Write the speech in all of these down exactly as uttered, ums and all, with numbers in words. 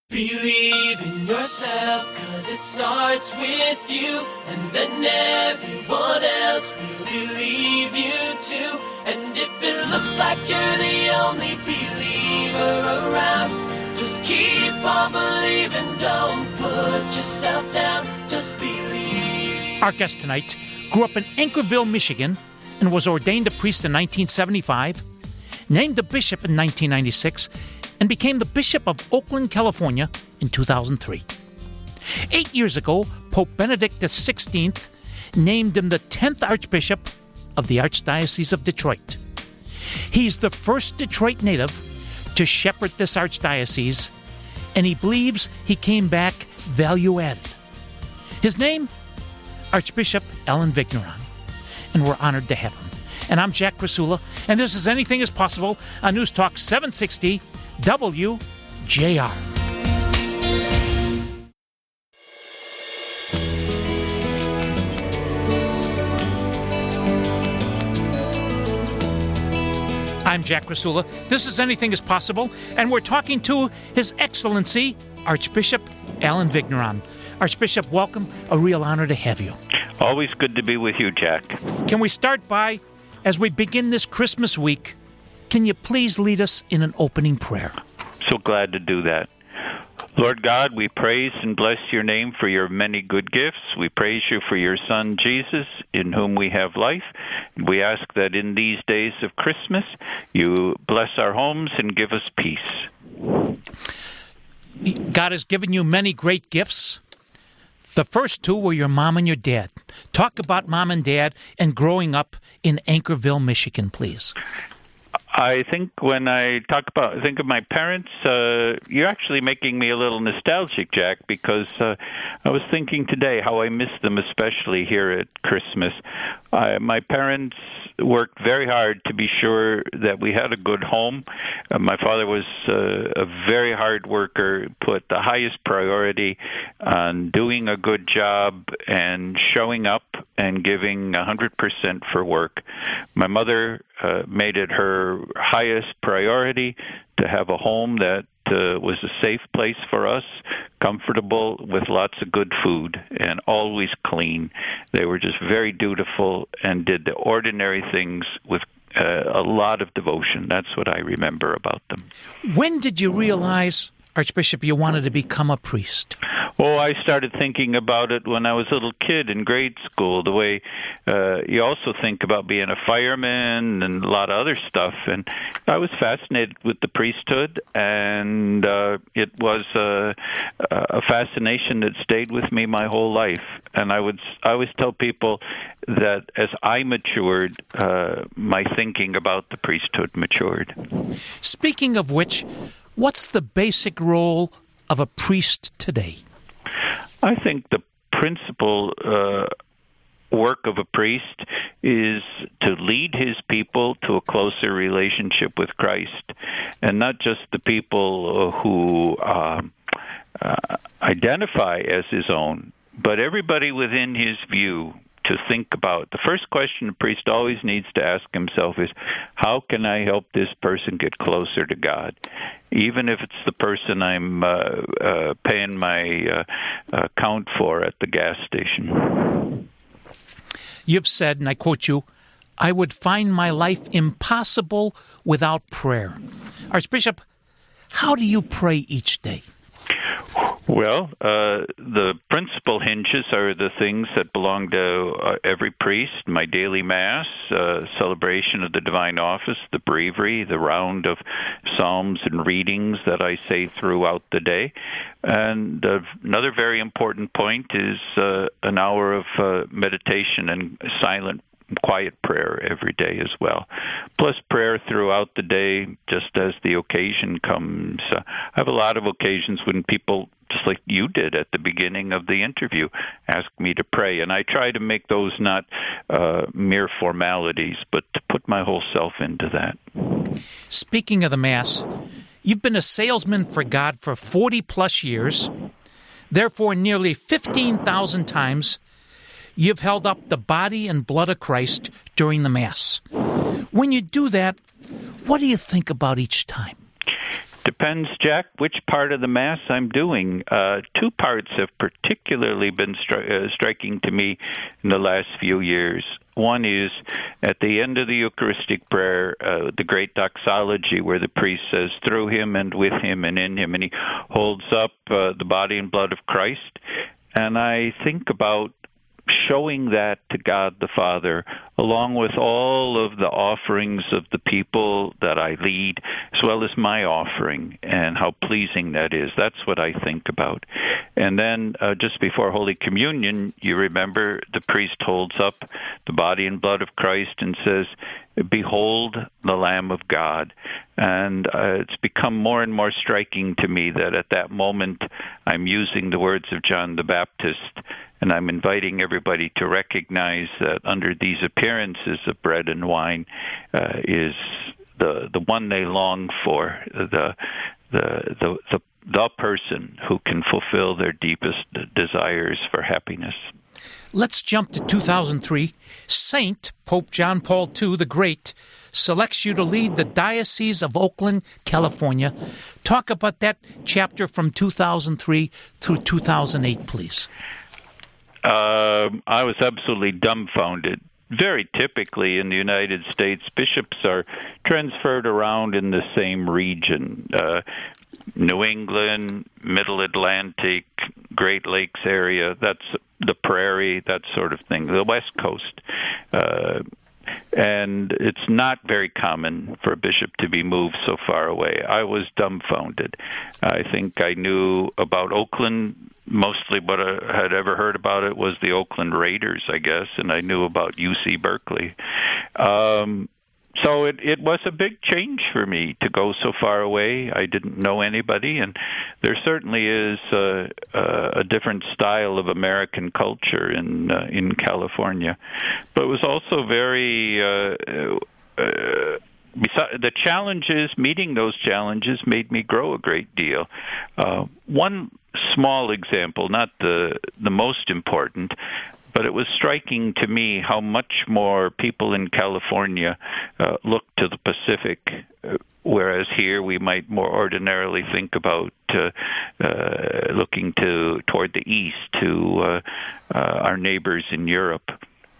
Believe in yourself, cause it starts with you, and then everyone else will believe you too. And if it looks like you're the only believer around, just keep on believing, don't put yourself down, just believe. Our guest tonight grew up in Anchorville, Michigan, and was ordained a priest in nineteen seventy-five, named a bishop in nineteen ninety-six, and became the Bishop of Oakland, California in two thousand three. Eight years ago, Pope Benedict the sixteenth named him the tenth Archbishop of the Archdiocese of Detroit. He's the first Detroit native to shepherd this archdiocese, and he believes he came back value-added. His name? Archbishop Allen Vigneron, and we're honored to have him. And I'm Jack Krasula, and this is Anything is Possible on News Talk seven sixty W J R. I'm Jack Krasula. This is Anything is Possible, and we're talking to His Excellency, Archbishop Allen Vigneron. Archbishop, welcome. A real honor to have you. Always good to be with you, Jack. Can we start by, as we begin this Christmas week, can you please lead us in an opening prayer? So glad to do that. Lord God, we praise and bless your name for your many good gifts. We praise you for your Son, Jesus, in whom we have life. We ask that in these days of Christmas, you bless our homes and give us peace. God has given you many great gifts. The first two were your mom and your dad. Talk about mom and dad and growing up in Anchorville, Michigan, please. I think when I talk about, think of my parents, uh, you're actually making me a little nostalgic, Jack, because uh, I was thinking today how I miss them, especially here at Christmas. Uh, my parents worked very hard to be sure that we had a good home. Uh, my father was uh, a very hard worker, put the highest priority on doing a good job and showing up and giving one hundred percent for work. My mother uh, made it her highest priority to have a home that uh, was a safe place for us, comfortable, with lots of good food, and always clean. They were just very dutiful and did the ordinary things with uh, a lot of devotion. That's what I remember about them. When did you realize, Archbishop, you wanted to become a priest? Oh, I started thinking about it when I was a little kid in grade school, the way uh, you also think about being a fireman and a lot of other stuff. And I was fascinated with the priesthood, and uh, it was uh, a fascination that stayed with me my whole life. And I would I always tell people that as I matured, uh, my thinking about the priesthood matured. Speaking of which, what's the basic role of a priest today? I think the principal uh, work of a priest is to lead his people to a closer relationship with Christ, and not just the people who uh, uh, identify as his own, but everybody within his view. To think about. The first question a priest always needs to ask himself is, how can I help this person get closer to God? Even if it's the person I'm uh, uh, paying my uh, account for at the gas station. You've said, and I quote you, I would find my life impossible without prayer. Archbishop, how do you pray each day? Well, uh, the principal hinges are the things that belong to uh, every priest: my daily Mass, uh, celebration of the Divine Office, the breviary, the round of psalms and readings that I say throughout the day. And uh, another very important point is uh, an hour of uh, meditation and silent quiet prayer every day as well, plus prayer throughout the day just as the occasion comes. Uh, I have a lot of occasions when people, just like you did at the beginning of the interview, ask me to pray, and I try to make those not uh, mere formalities, but to put my whole self into that. Speaking of the Mass, you've been a salesman for God for forty-plus years. Therefore, nearly fifteen thousand times you've held up the body and blood of Christ during the Mass. When you do that, what do you think about each time? depends, Jack, which part of the Mass I'm doing. Uh, two parts have particularly been stri- uh, striking to me in the last few years. One is at the end of the Eucharistic prayer, uh, the great doxology, where the priest says, through him and with him and in him, and he holds up uh, the body and blood of Christ. And I think about showing that to God the Father, along with all of the offerings of the people that I lead, as well as my offering, and how pleasing that is. That's what I think about. And then uh, just before Holy Communion, you remember the priest holds up the body and blood of Christ and says, behold the Lamb of God. And uh, it's become more and more striking to me that at that moment I'm using the words of John the Baptist, and I'm inviting everybody to recognize that under these appearances of bread and wine uh, is the the one they long for, the the the the, the person who can fulfill their deepest desires for happiness. Let's jump to two thousand three. Saint Pope John Paul the Second, the Great, selects you to lead the Diocese of Oakland, California. Talk about that chapter from two thousand three through two thousand eight, please. Uh, I was absolutely dumbfounded. Very typically in the United States, bishops are transferred around in the same region. Uh, New England, Middle Atlantic, Great Lakes area, that's the Prairie, that sort of thing, the West Coast. Uh, and it's not very common for a bishop to be moved so far away. I was dumbfounded. I think I knew about Oakland. Mostly what I had ever heard about it was the Oakland Raiders, I guess, and I knew about U C Berkeley. Um, so it, it was a big change for me to go so far away. I didn't know anybody, and there certainly is a, a different style of American culture in uh, in California. But it was also very... Uh, uh, the challenges, meeting those challenges, made me grow a great deal. Uh, one small example, not the the most important, but it was striking to me how much more people in California uh, look to the Pacific, uh, whereas here we might more ordinarily think about uh, uh, looking to toward the east, to uh, uh, our neighbors in Europe.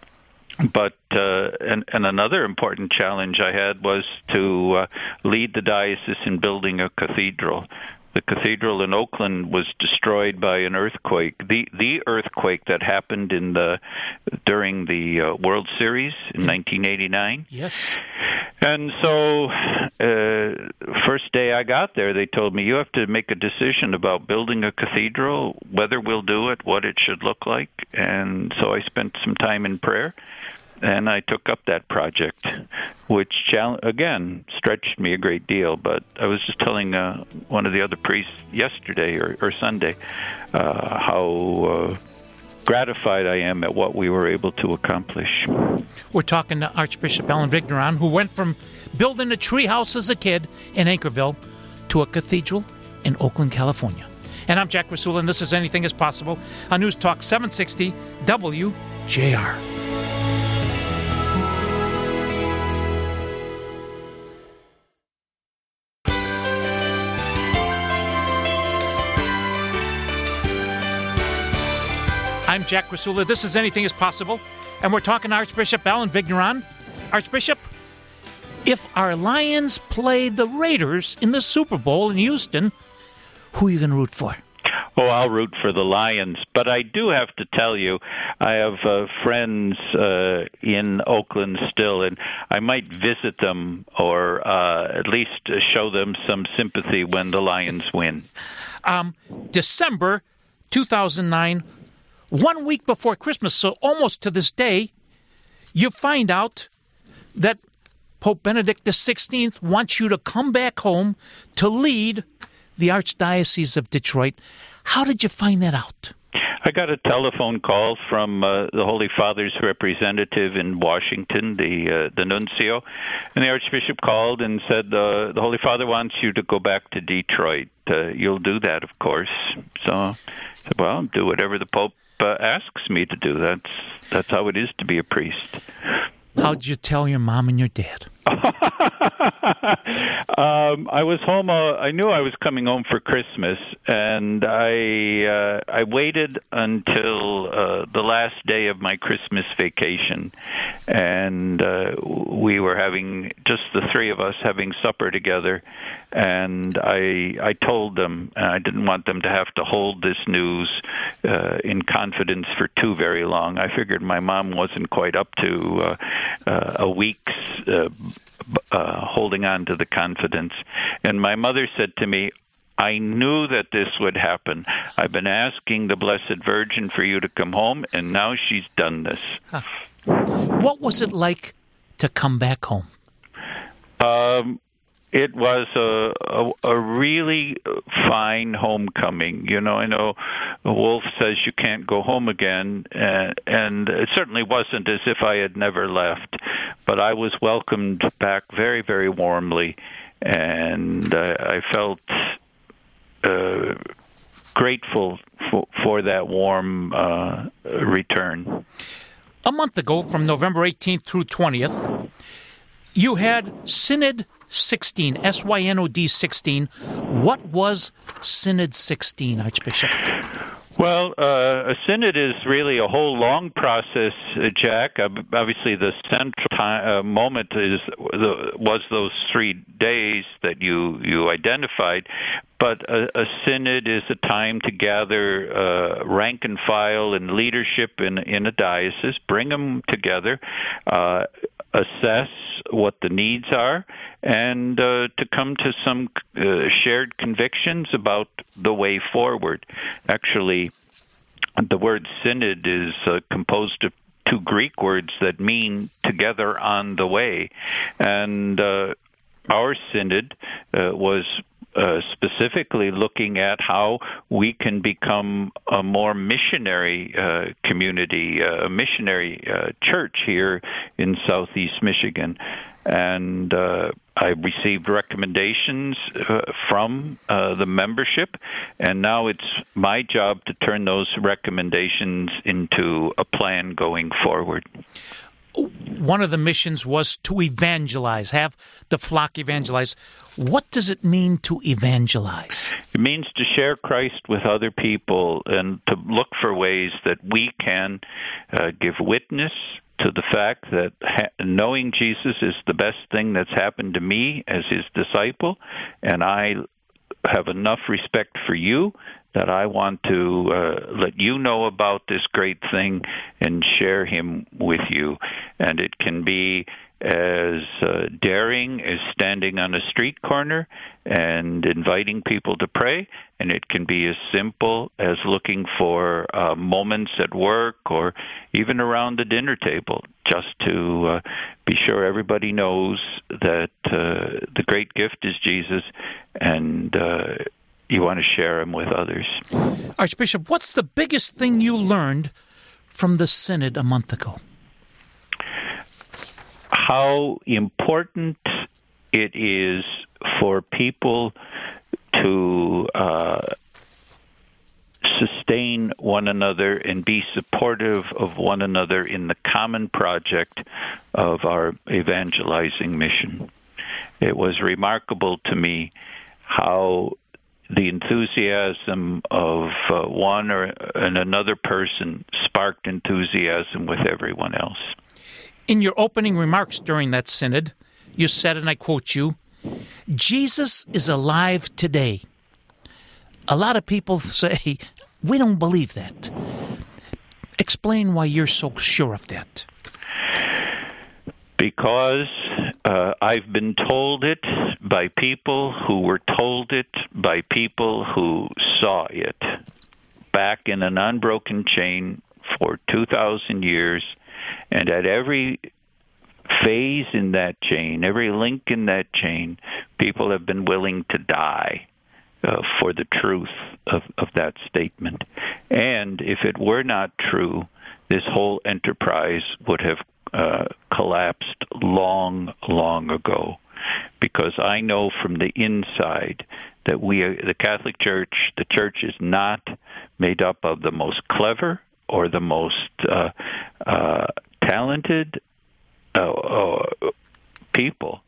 But uh, and, and another important challenge I had was to uh, lead the diocese in building a cathedral. The cathedral in Oakland was destroyed by an earthquake, the the earthquake that happened in the during the uh, World Series in nineteen eighty-nine. Yes. And so, uh, first day I got there, they told me, you have to make a decision about building a cathedral, whether we'll do it, what it should look like. And so I spent some time in prayer, and I took up that project, which, again, stretched me a great deal. But I was just telling uh, one of the other priests yesterday or, or Sunday uh, how... Uh, gratified I am at what we were able to accomplish. We're talking to Archbishop Alan Vigneron, who went from building a treehouse as a kid in Anchorville to a cathedral in Oakland, California. And I'm Jack Rasula, and this is Anything is Possible on News Talk seven sixty W J R. I'm Jack Rasula. This is Anything is Possible. And we're talking to Archbishop Alan Vigneron. Archbishop, if our Lions play the Raiders in the Super Bowl in Houston, who are you going to root for? Oh, I'll root for the Lions. But I do have to tell you, I have uh, friends uh, in Oakland still, and I might visit them or uh, at least show them some sympathy when the Lions win. Um, December two thousand nine, one week before Christmas, so almost to this day, you find out that Pope Benedict the sixteenth wants you to come back home to lead the Archdiocese of Detroit. How did you find that out? I got a telephone call from uh, the Holy Father's representative in Washington, the uh, the nuncio, and the Archbishop called and said, uh, the Holy Father wants you to go back to Detroit. Uh, you'll do that, of course. So I said, well, I'll do whatever the Pope uh, asks me to do. That's, that's how it is to be a priest. How'd you tell your mom and your dad? um, I was home. Uh, I knew I was coming home for Christmas, and I uh, I waited until uh, the last day of my Christmas vacation, and uh, we were having just the three of us having supper together. And I I told them, and I didn't want them to have to hold this news uh, in confidence for too very long. I figured my mom wasn't quite up to uh, uh, a week's uh, uh, holding on to the confidence. And my mother said to me, I knew that this would happen. I've been asking the Blessed Virgin for you to come home, and now she's done this. Huh. What was it like to come back home? Um, it was a, a, a really fine homecoming. You know, I know Wolf says you can't go home again, uh, and it certainly wasn't as if I had never left. But I was welcomed back very, very warmly, and uh, I felt uh, grateful for, for that warm uh, return. A month ago, from November eighteenth through twentieth, you had Synod sixteen, S Y N O D sixteen. What was Synod sixteen, Archbishop? Well, uh, a synod is really a whole long process, uh, Jack. Uh, obviously, the central time, uh, moment is the, was those three days that you you identified. But a, a synod is a time to gather uh, rank and file and leadership in in a diocese, bring them together, uh, assess what the needs are, and uh, to come to some uh, shared convictions about the way forward. Actually, the word synod is uh, composed of two Greek words that mean together on the way. And uh, our synod uh, was Uh, specifically looking at how we can become a more missionary uh, community, uh, a missionary uh, church here in Southeast Michigan. And uh, I received recommendations uh, from uh, the membership, and now it's my job to turn those recommendations into a plan going forward. One of the missions was to evangelize, have the flock evangelize. What does it mean to evangelize? It means to share Christ with other people and to look for ways that we can uh, give witness to the fact that ha- knowing Jesus is the best thing that's happened to me as his disciple, and I have enough respect for you that I want to uh, let you know about this great thing and share him with you. And it can be as uh, daring as standing on a street corner and inviting people to pray, and it can be as simple as looking for uh, moments at work or even around the dinner table, just to uh, be sure everybody knows that uh, the great gift is Jesus, and uh, you want to share him with others. Archbishop, what's the biggest thing you learned from the Synod a month ago? How important it is for people to uh, sustain one another and be supportive of one another in the common project of our evangelizing mission. It was remarkable to me how the enthusiasm of uh, one or and another person sparked enthusiasm with everyone else. In your opening remarks during that synod, you said, and I quote you, Jesus is alive today. A lot of people say, we don't believe that. Explain why you're so sure of that. Because uh, I've been told it by people who were told it by people who saw it back in an unbroken chain for two thousand years. And at every phase in that chain, every link in that chain, people have been willing to die uh, for the truth of, of that statement. And if it were not true, this whole enterprise would have uh, collapsed long, long ago. Because I know from the inside that we, are, the Catholic Church, the Church is not made up of the most clever or the most uh, uh, talented uh, uh, people.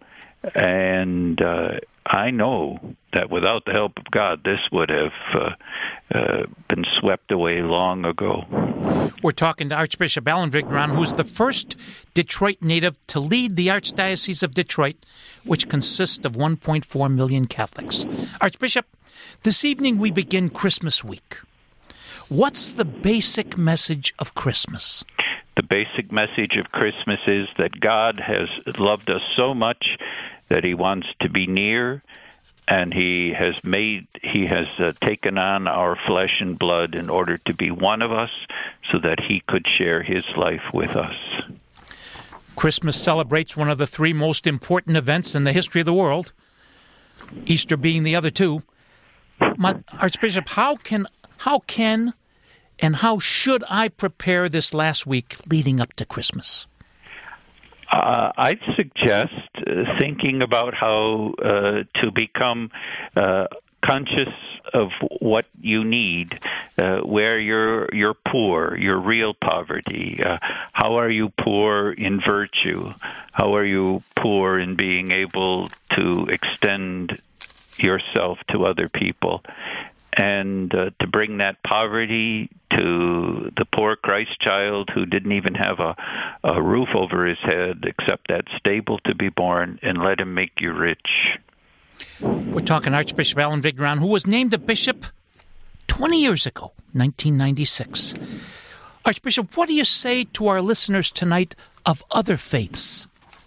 And uh, I know that without the help of God, this would have uh, uh, been swept away long ago. We're talking to Archbishop Allen Vigneron, who's the first Detroit native to lead the Archdiocese of Detroit, which consists of one point four million Catholics. Archbishop, this evening we begin Christmas week. What's the basic message of Christmas? The basic message of Christmas is that God has loved us so much that he wants to be near, and he has made, he has uh, taken on our flesh and blood in order to be one of us so that he could share his life with us. Christmas celebrates one of the three most important events in the history of the world, Easter being the other two. My, Archbishop, how can, how can and how should I prepare this last week leading up to Christmas? Uh, I'd suggest uh, thinking about how uh, to become uh, conscious of what you need, uh, where you're you're poor, your real poverty. Uh, how are you poor in virtue? How are you poor in being able to extend yourself to other people? And uh, to bring that poverty to the poor Christ child who didn't even have a, a roof over his head except that stable to be born, and let him make you rich. We're talking Archbishop Allen Vigneron, who was named a bishop twenty years ago, nineteen ninety-six. Archbishop, what do you say to our listeners tonight of other faiths?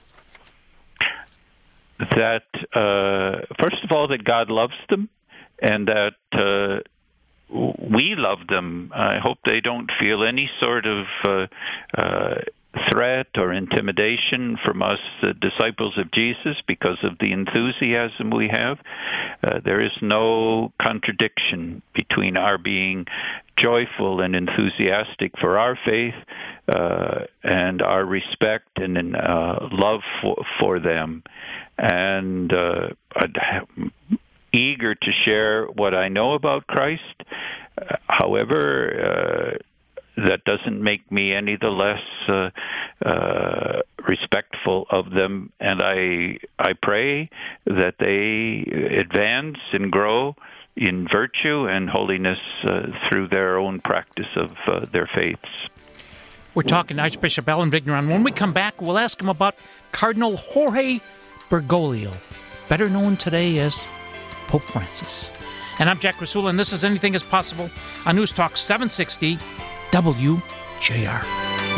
That, uh, first of all, that God loves them, and that uh, we love them. I hope they don't feel any sort of uh, uh, threat or intimidation from us, the disciples of Jesus, because of the enthusiasm we have. Uh, there is no contradiction between our being joyful and enthusiastic for our faith uh, and our respect and uh, love for, for them. And uh, I'd have, eager to share what I know about Christ. Uh, however, uh, that doesn't make me any the less uh, uh, respectful of them, and I I pray that they advance and grow in virtue and holiness uh, through their own practice of uh, their faiths. We're talking to Archbishop Allen Vigneron. When we come back, we'll ask him about Cardinal Jorge Bergoglio, better known today as Pope Francis. And I'm Jack Rasula, and this is Anything is Possible on News Talk seven sixty W J R.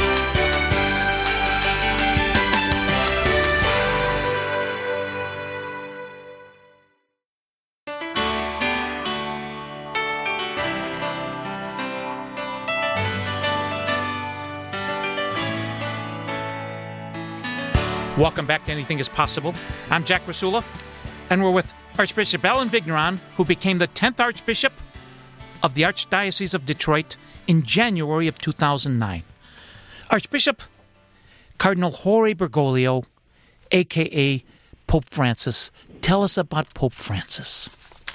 Welcome back to Anything is Possible. I'm Jack Rasula, and we're with Archbishop Allen Vigneron, who became the tenth Archbishop of the Archdiocese of Detroit in January of two thousand nine. Archbishop, Cardinal Jorge Bergoglio, a k a. Pope Francis. Tell us about Pope Francis.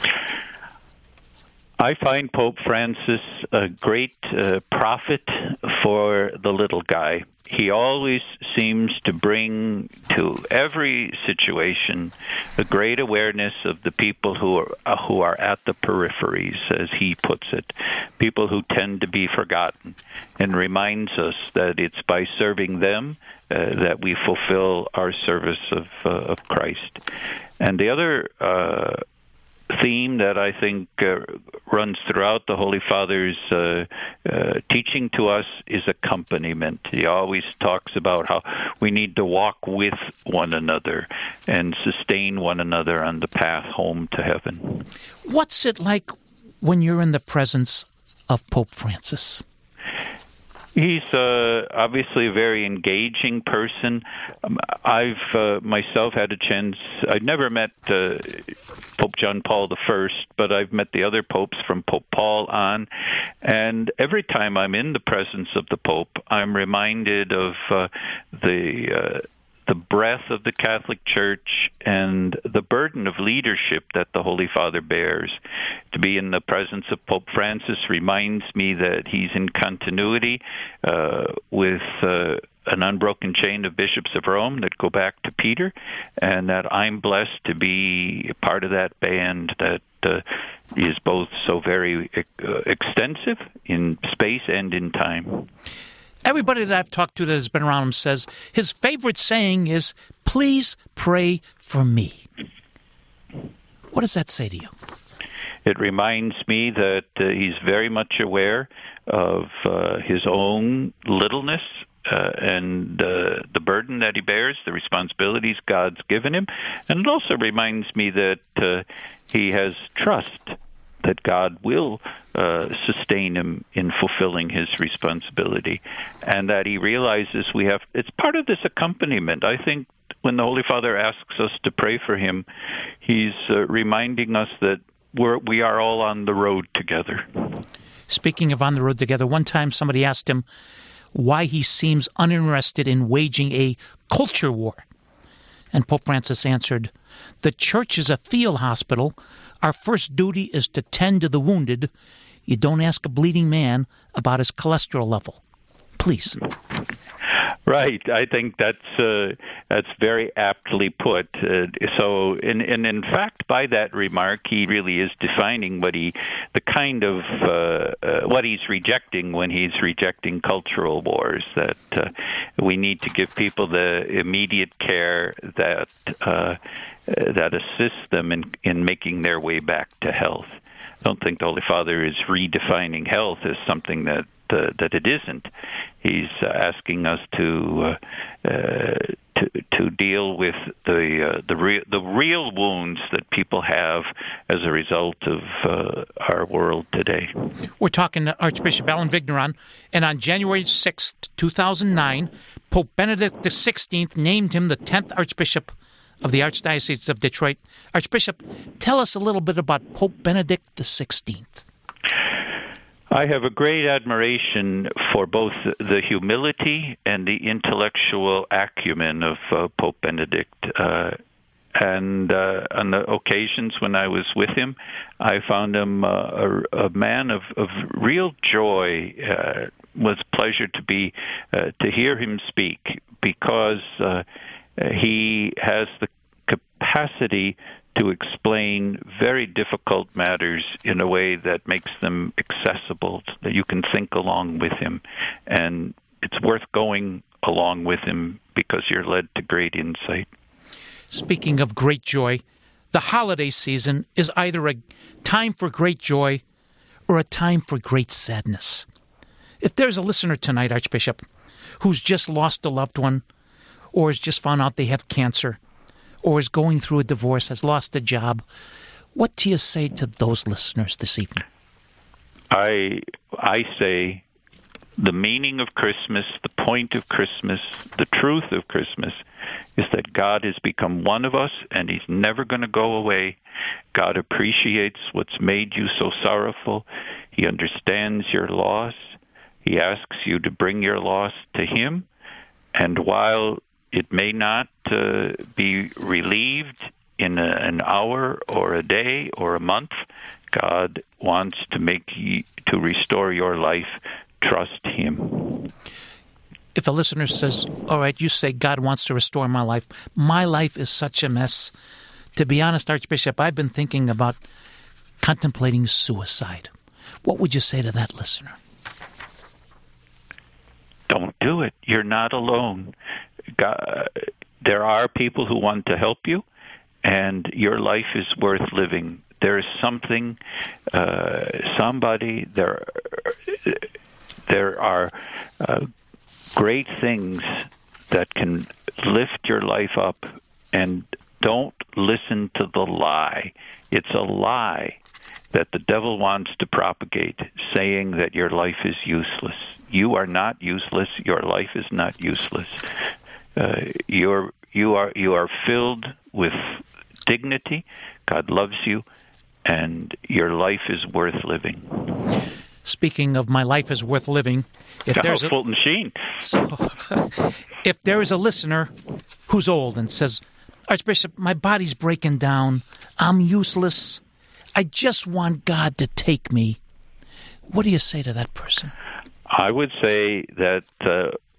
I find Pope Francis a great uh, prophet for the little guy. He always seems to bring to every situation a great awareness of the people who are uh, who are at the peripheries, as he puts it, people who tend to be forgotten, and reminds us that it's by serving them uh, that we fulfill our service of uh, of Christ. And the other uh, theme that I think uh, runs throughout the Holy Father's uh, uh, teaching to us is accompaniment. He always talks about how we need to walk with one another and sustain one another on the path home to heaven. What's it like when you're in the presence of Pope Francis? He's uh, obviously a very engaging person. Um, I've uh, myself had a chance. I've never met uh, Pope John Paul the First, but I've met the other popes from Pope Paul on. And every time I'm in the presence of the Pope, I'm reminded of uh, the uh, the breadth of the Catholic Church and the burden of leadership that the Holy Father bears. To be in the presence of Pope Francis reminds me that he's in continuity uh, with uh, an unbroken chain of bishops of Rome that go back to Peter, and that I'm blessed to be part of that band that uh, is both so very uh, extensive in space and in time. Everybody that I've talked to that has been around him says his favorite saying is, "Please pray for me." What does that say to you? It reminds me that uh, he's very much aware of uh, his own littleness uh, and uh, the burden that he bears, the responsibilities God's given him. And it also reminds me that uh, he has trust that God will uh, sustain him in fulfilling his responsibility, and that he realizes we have, it's part of this accompaniment. I think when the Holy Father asks us to pray for him, he's uh, reminding us that we're, we are all on the road together. Speaking of on the road together, one time somebody asked him why he seems uninterested in waging a culture war. And Pope Francis answered, "The church is a field hospital. Our first duty is to tend to the wounded. You don't ask a bleeding man about his cholesterol level. Please." Right. I think that's uh, that's very aptly put. Uh, so, and, and in fact, by that remark, he really is defining what he, the kind of uh, uh, what he's rejecting when he's rejecting cultural wars. That uh, we need to give people the immediate care that uh, that assists them in in making their way back to health. I don't think the Holy Father is redefining health as something that uh, that it isn't. He's uh, asking us to uh, uh, to to deal with the uh, the real the real wounds that people have as a result of uh, our world today. We're talking to Archbishop Alan Vigneron, and on January sixth, two thousand nine, Pope Benedict the sixteenth named him the tenth Archbishop of the Archdiocese of Detroit. Archbishop, tell us a little bit about Pope Benedict the sixteenth. I have a great admiration for both the humility and the intellectual acumen of uh, Pope Benedict. Uh, and uh, on the occasions when I was with him, I found him uh, a, a man of, of real joy. Uh, it was a pleasure to be uh, to hear him speak, because uh, he has the capacity to explain very difficult matters in a way that makes them accessible, that you can think along with him. And it's worth going along with him because you're led to great insight. Speaking of great joy, the holiday season is either a time for great joy or a time for great sadness. If there's a listener tonight, Archbishop, who's just lost a loved one, or has just found out they have cancer, or is going through a divorce, has lost a job, what do you say to those listeners this evening? I I say the meaning of Christmas, the point of Christmas, the truth of Christmas is that God has become one of us, and he's never going to go away. God appreciates what's made you so sorrowful. He understands your loss. He asks you to bring your loss to him. And while it may not uh, be relieved in a, an hour or a day or a month, God wants to make you, to restore your life. Trust him. If a listener says, all right, you say God wants to restore my life. My life is such a mess. To be honest, Archbishop, I've been thinking about contemplating suicide. What would you say to that listener? Don't do it. You're not alone. God, there are people who want to help you, and your life is worth living. There is something, uh, somebody, there, there are uh, great things that can lift your life up, and don't listen to the lie. It's a lie that the devil wants to propagate, saying that your life is useless. You are not useless. Your life is not useless. Uh, you're you are you are filled with dignity. God loves you, and your life is worth living. Speaking of my life is worth living, if oh, there's a, Fulton Sheen. So, if there is a listener who's old and says, Archbishop, my body's breaking down, I'm useless, I just want God to take me, what do you say to that person? I would say that uh,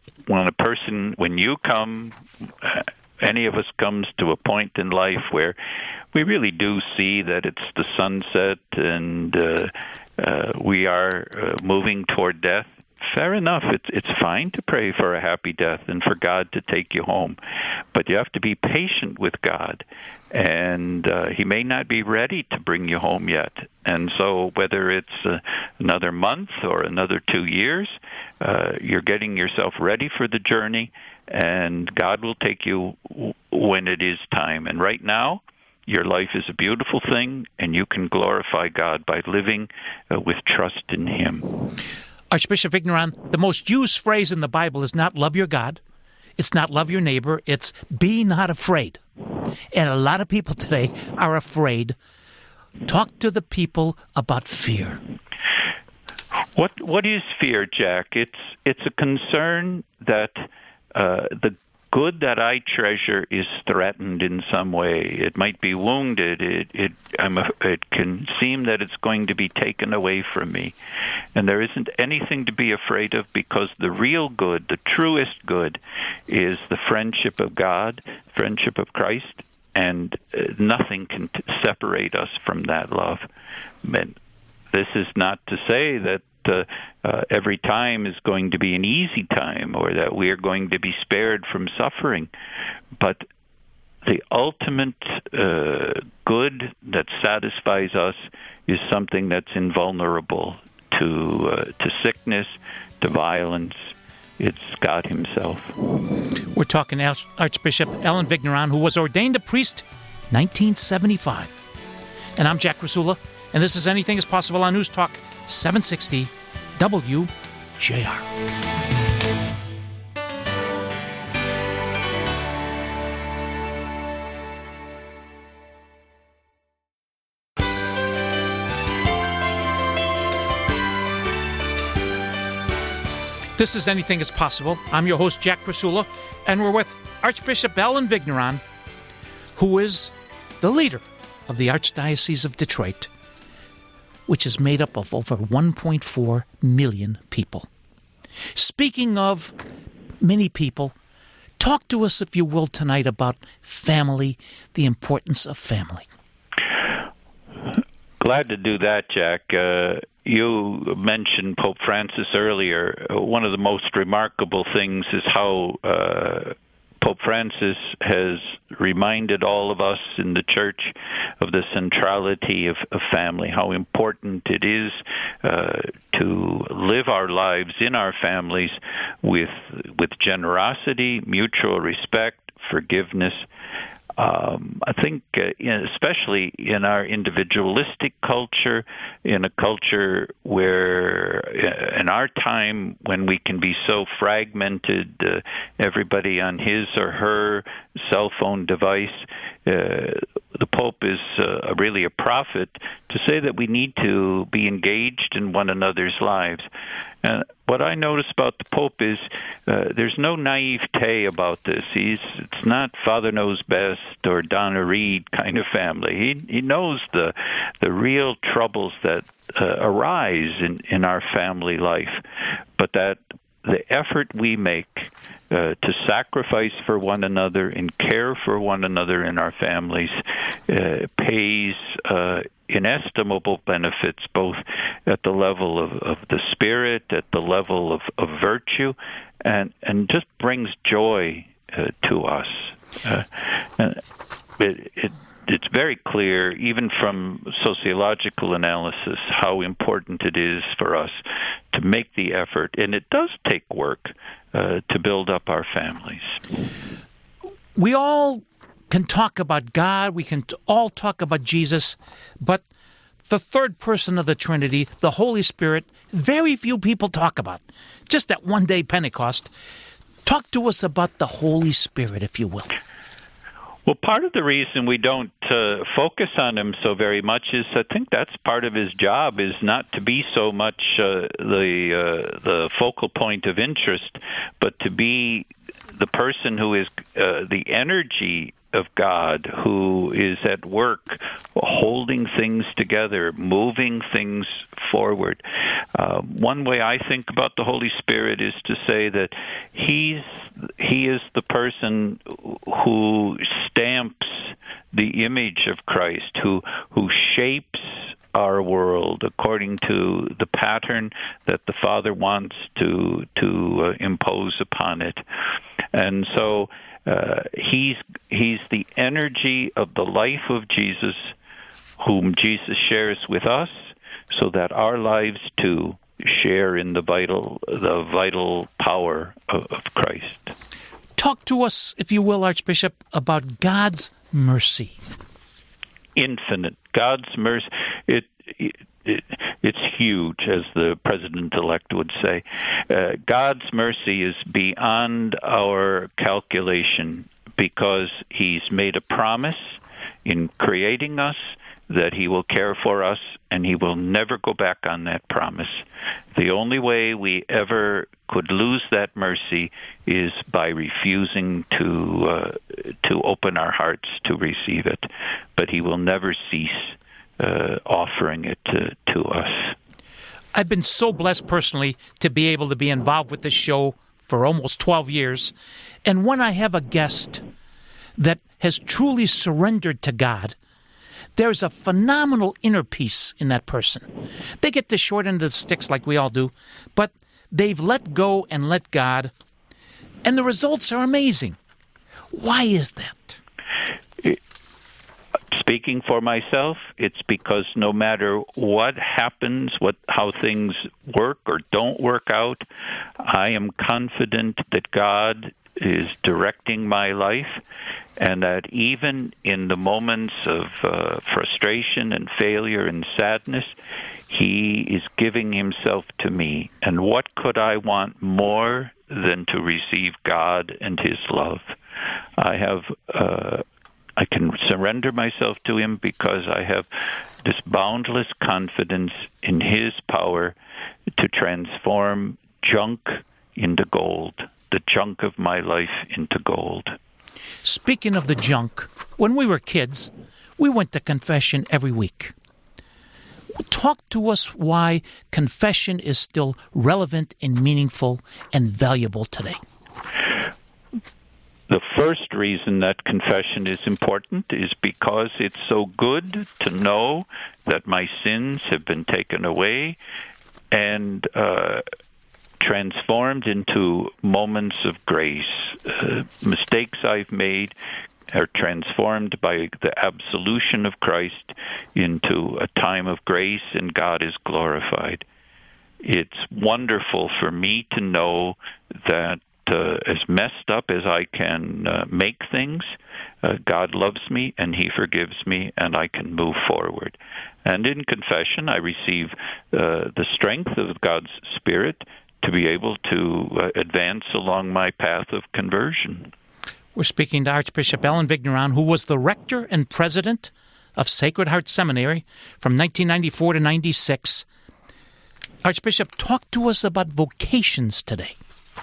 when a person, when you come, uh, any of us comes to a point in life where we really do see that it's the sunset and uh, uh, we are uh, moving toward death, fair enough. It's it's fine to pray for a happy death and for God to take you home. But you have to be patient with God. And uh, he may not be ready to bring you home yet. And so whether it's uh, another month or another two years, uh, you're getting yourself ready for the journey, and God will take you w- when it is time. And right now, your life is a beautiful thing, and you can glorify God by living uh, with trust in him. Archbishop Vigneron, the most used phrase in the Bible is not love your God. It's not love your neighbor. It's be not afraid. And a lot of people today are afraid. Talk to the people about fear. What What is fear, Jack? It's it's a concern that uh, the good that I treasure is threatened in some way. It might be wounded. It it I'm a, it can seem that it's going to be taken away from me, and there isn't anything to be afraid of, because the real good, the truest good, is the friendship of God, friendship of Christ, and uh, nothing can t- separate us from that love. And this is not to say that Uh, uh, every time is going to be an easy time, or that we are going to be spared from suffering. But the ultimate uh, good that satisfies us is something that's invulnerable to uh, to sickness, to violence. It's God himself. We're talking Archbishop Allen Vigneron, who was ordained a priest nineteen seventy-five. And I'm Jack Rasula, and this is Anything is Possible on News Talk seven sixty W J R. This is Anything is Possible. I'm your host, Jack Rasula, and we're with Archbishop Allen Vigneron, who is the leader of the Archdiocese of Detroit, which is made up of over one point four million people. Speaking of many people, talk to us, if you will, tonight about family, the importance of family. Glad to do that, Jack. Uh, you mentioned Pope Francis earlier. One of the most remarkable things is how uh, Pope Francis has reminded all of us in the Church of the centrality of, of family, how important it is uh, to live our lives in our families with with generosity, mutual respect, forgiveness. Um, I think, uh, in, especially in our individualistic culture, in a culture where, uh, in our time, when we can be so fragmented, uh, everybody on his or her cell phone device, uh, the Pope is uh, really a prophet to say that we need to be engaged in one another's lives. And what I notice about the Pope is uh, there's no naivete about this. He's it's not Father Knows Best or Donna Reed kind of family. He he knows the the real troubles that uh, arise in, in our family life, but that the effort we make uh, to sacrifice for one another and care for one another in our families uh, pays uh, inestimable benefits, both at the level of, of the spirit, at the level of, of virtue, and, and just brings joy uh, to us. Uh, it, it, it's very clear, even from sociological analysis, how important it is for us to make the effort, and it does take work uh, to build up our families. We all can talk about God, we can all talk about Jesus, but the third person of the Trinity, the Holy Spirit, very few people talk about. Just that one day Pentecost. Talk to us about the Holy Spirit, if you will. Well, part of the reason we don't uh, focus on him so very much is I think that's part of his job, is not to be so much uh, the uh, the focal point of interest, but to be the person who is uh, the energy of God, who is at work holding things together, moving things forward. Uh, one way I think about the Holy Spirit is to say that he's he is the person who stamps the image of Christ, who who shapes our world according to the pattern that the Father wants to to uh, impose upon it. And so uh, he's he's the energy of the life of Jesus, whom Jesus shares with us, so that our lives too share in the vital the vital power of, of Christ. Talk to us, if you will, Archbishop, about God's mercy. Infinite. God's mercy. It, it, it it's huge, as the president-elect would say. Uh, God's mercy is beyond our calculation, because he's made a promise in creating us that he will care for us, and he will never go back on that promise. The only way we ever could lose that mercy is by refusing to uh, to open our hearts to receive it. But he will never cease uh, offering it to, to us. I've been so blessed personally to be able to be involved with this show for almost twelve years. And when I have a guest that has truly surrendered to God, there's a phenomenal inner peace in that person. They get the short end of the sticks like we all do, but they've let go and let God, and the results are amazing. Why is that? It, speaking for myself, it's because no matter what happens, what how things work or don't work out, I am confident that God is directing my life, and that even in the moments of uh, frustration and failure and sadness, he is giving himself to me. And what could I want more than to receive God and his love? I have, uh, I can surrender myself to him because I have this boundless confidence in his power to transform junk into gold, the junk of my life into gold. Speaking of the junk, when we were kids, we went to confession every week. Talk to us why confession is still relevant and meaningful and valuable today. The first reason that confession is important is because it's so good to know that my sins have been taken away and uh, transformed into moments of grace. Uh, mistakes I've made are transformed by the absolution of Christ into a time of grace, and God is glorified. It's wonderful for me to know that uh, as messed up as I can uh, make things, uh, God loves me and he forgives me, and I can move forward. And in confession, I receive uh, the strength of God's Spirit to be able to uh, advance along my path of conversion. We're speaking to Archbishop Allen Vigneron, who was the rector and president of Sacred Heart Seminary from nineteen ninety-four to ninety-six. Archbishop, talk to us about vocations today.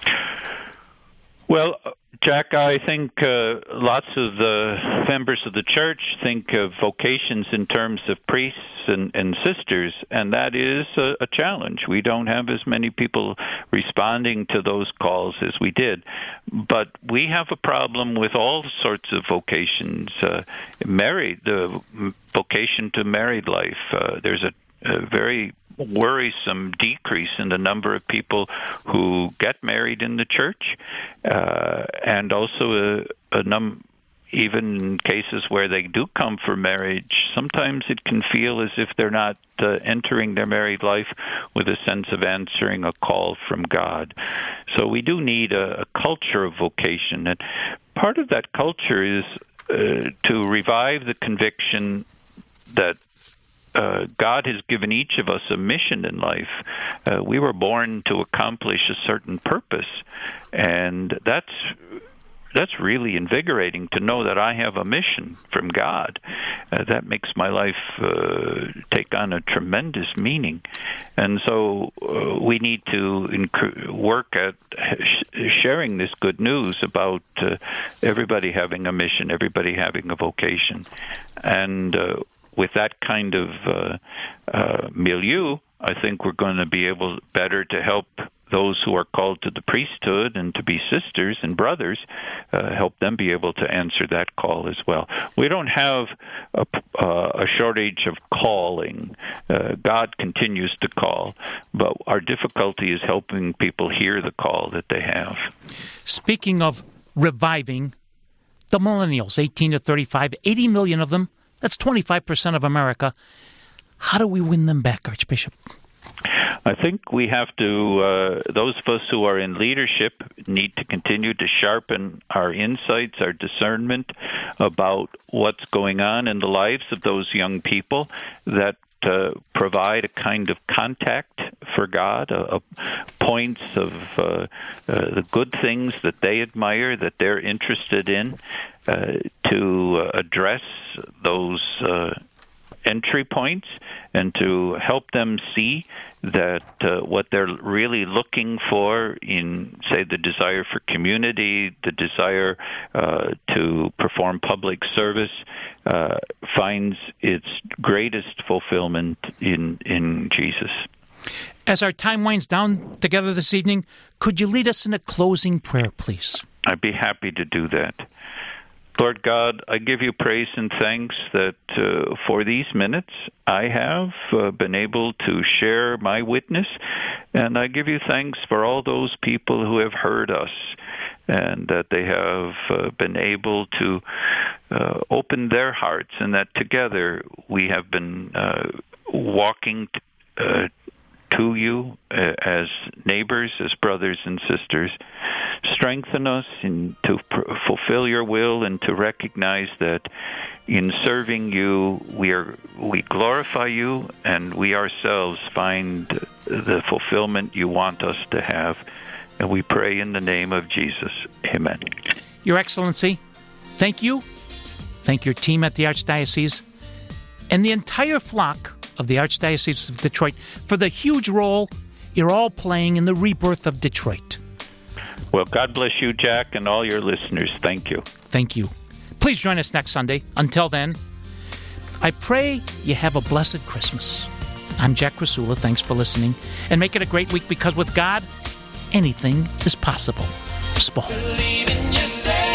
Well, Jack, I think uh, lots of the members of the church think of vocations in terms of priests and, and sisters, and that is a, a challenge. We don't have as many people responding to those calls as we did. But we have a problem with all sorts of vocations. Uh, married, the vocation to married life, uh, there's a, a very worrisome decrease in the number of people who get married in the church, uh, and also a, a num. Even in cases where they do come for marriage, sometimes it can feel as if they're not uh, entering their married life with a sense of answering a call from God. So we do need a, a culture of vocation, and part of that culture is uh, to revive the conviction that Uh, God has given each of us a mission in life. Uh, we were born to accomplish a certain purpose, and that's that's really invigorating to know that I have a mission from God. Uh, that makes my life uh, take on a tremendous meaning. And so uh, we need to inc- work at sh- sharing this good news about uh, everybody having a mission, everybody having a vocation. And uh, with that kind of uh, uh, milieu, I think we're going to be able better to help those who are called to the priesthood and to be sisters and brothers, uh, help them be able to answer that call as well. We don't have a, uh, a shortage of calling. Uh, God continues to call, but our difficulty is helping people hear the call that they have. Speaking of reviving, the millennials, eighteen to thirty-five, eighty million of them, that's twenty-five percent of America. How do we win them back, Archbishop? I think we have to, uh, those of us who are in leadership need to continue to sharpen our insights, our discernment about what's going on in the lives of those young people that uh, provide a kind of contact for God, uh, uh, points of uh, uh, the good things that they admire, that they're interested in, uh, to uh, address those uh, entry points and to help them see that uh, what they're really looking for in, say, the desire for community, the desire uh, to perform public service, uh, finds its greatest fulfillment in, in Jesus. As our time winds down together this evening, could you lead us in a closing prayer, please? I'd be happy to do that. Lord God, I give you praise and thanks that uh, for these minutes I have uh, been able to share my witness, and I give you thanks for all those people who have heard us and that they have uh, been able to uh, open their hearts, and that together we have been uh, walking t- uh, to you uh, as neighbors, as brothers and sisters. Strengthen us in, to pr- fulfill your will and to recognize that in serving you, we are we glorify you and we ourselves find the fulfillment you want us to have. And we pray in the name of Jesus. Amen. Your Excellency, thank you. Thank your team at the Archdiocese and the entire flock of the Archdiocese of Detroit for the huge role you're all playing in the rebirth of Detroit. Well, God bless you, Jack, and all your listeners. Thank you. Thank you. Please join us next Sunday. Until then, I pray you have a blessed Christmas. I'm Jack Krasula. Thanks for listening. And make it a great week, because with God, anything is possible. Spall. Believe in yourself.